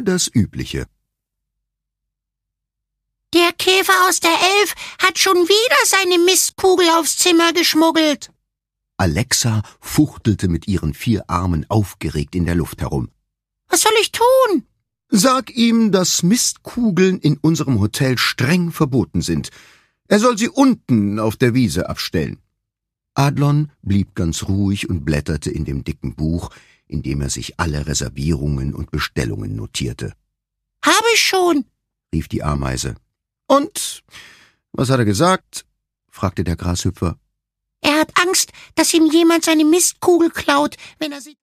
nur das Übliche. Der Käfer aus der 11 hat schon wieder seine Mistkugel aufs Zimmer geschmuggelt. Alexa fuchtelte mit ihren 4 Armen aufgeregt in der Luft herum. Was soll ich tun? Sag ihm, dass Mistkugeln in unserem Hotel streng verboten sind. Er soll sie unten auf der Wiese abstellen. Adlon blieb ganz ruhig und blätterte in dem dicken Buch, in dem er sich alle Reservierungen und Bestellungen notierte. Habe ich schon, rief die Ameise. Und, was hat er gesagt? Fragte der Grashüpfer. Er hat Angst, dass ihm jemand seine Mistkugel klaut, wenn er sie